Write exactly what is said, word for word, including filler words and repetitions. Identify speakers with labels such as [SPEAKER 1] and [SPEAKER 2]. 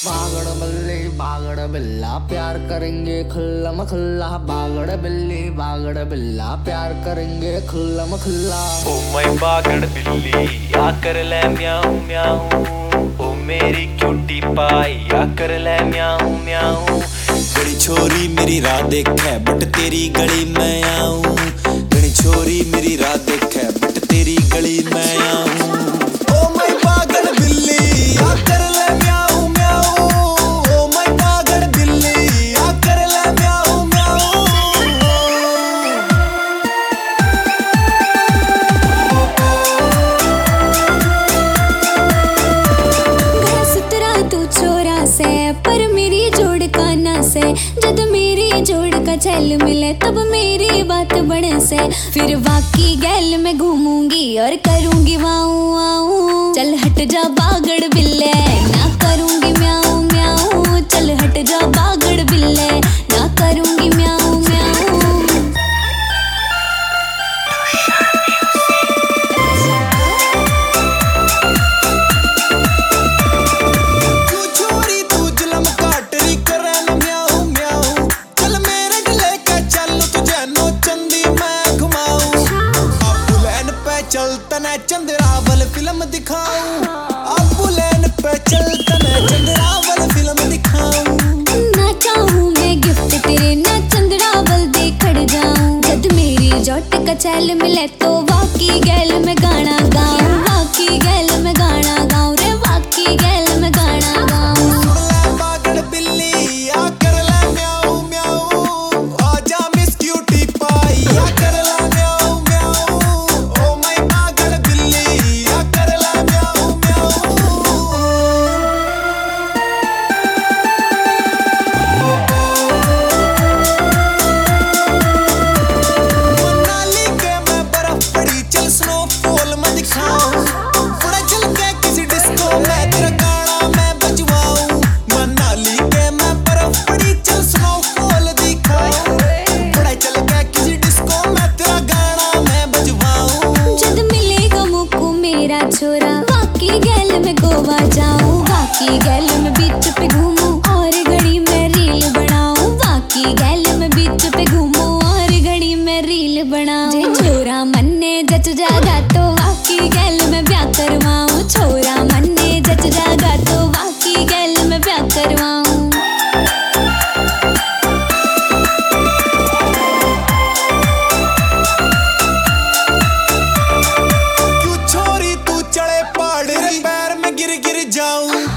[SPEAKER 1] बागड़ बल्ले बागड़ बिल्ला प्यार करेंगे खुल्लम खुल्ला। बागड़ बिल्ली बागड़ बिल्ला प्यार करेंगे खुल्लम खुल्ला।
[SPEAKER 2] ओ मैं बागड़ बिल्ली आकर ले म्याऊं म्याऊं, ओ मेरी क्यूटी पाई आकर ले म्याऊं म्याऊं।
[SPEAKER 3] गड़ी छोरी मेरी राह देखे बट तेरी गली में आऊं, गड़ी छोरी मेरी राह देखे बट तेरी गली में आऊं। ओ मैं बागड़ बिल्ली आकर ले म्याऊं म्याऊं, ओ मैं बागड़ बिल्ली आकर ले म्याऊं म्याऊं।
[SPEAKER 4] सुतरा तू छोरा से पर मेरी जोड़ का ना से, जब मेरी जोड़ का चल मिले तब मेरी बात बड़े से। फिर वाकी गैल में घूमूंगी और करूंगी वाऊ वाऊ। चल हट जा बागड़ बिल्ले ना करूंगी म्याऊं म्याऊं, चल हट जा बागड़ बिल्ले ना करूंगी म्याऊं म्याऊं।
[SPEAKER 3] चल तने चंद्रावल फिल्म दिखाऊं, अब बुलेन पे चल तने चंद्रावल फिल्म दिखाऊं।
[SPEAKER 4] ना चाहूं मैं गिफ्ट तेरे ना चंद्रावल देखड़ जाऊं, जब मेरी जोट का चैल मिले तो वाकी गैल में गाना गाऊं, वाकी गैल में गाना गाऊं रे, वाकी गैल में गाना गाऊं।
[SPEAKER 3] सुन ले बागड़ बिल्ली आकर ले म्याऊं म्याऊं, आजा मिस क्यूटी पाई आकर ले म्याऊं म्याऊं। ओ मैं बागड़ बिल्ली आकर ले म्याऊं म्याऊं। मनाली के मैं बर्फ पड़ी चल स्नोफॉल में दिखाऊं, बड़ा चल के किसी डिस्को में तेरा गाना मैं बजवाऊं। मनाली के मैं बर्फ पड़ी चल स्नोफॉल दिखाऊं, बड़ा चल के किसी डिस्को में तेरा गाना मैं बजवाऊं।
[SPEAKER 4] जब मिलेगा मुझको मेरा छोरा वाकी गैल में गोवा जाऊं, वाकी गैल में बीच पे घूमूं और घड़ी में रील बनाऊं, वाकी गैल में बीच पे घूमूं और घड़ी में रील बनाऊं। जे छोरा मन्ने जच जागा तो वाकी गैल में ब्याह करवाऊं, छोरा मन्ने जच जागा तो वाकी गैल में ब्याह करवाऊं।
[SPEAKER 3] क्यों छोरी तू चढ़े पहाड़ रे पैर में गिर गिर जाऊं।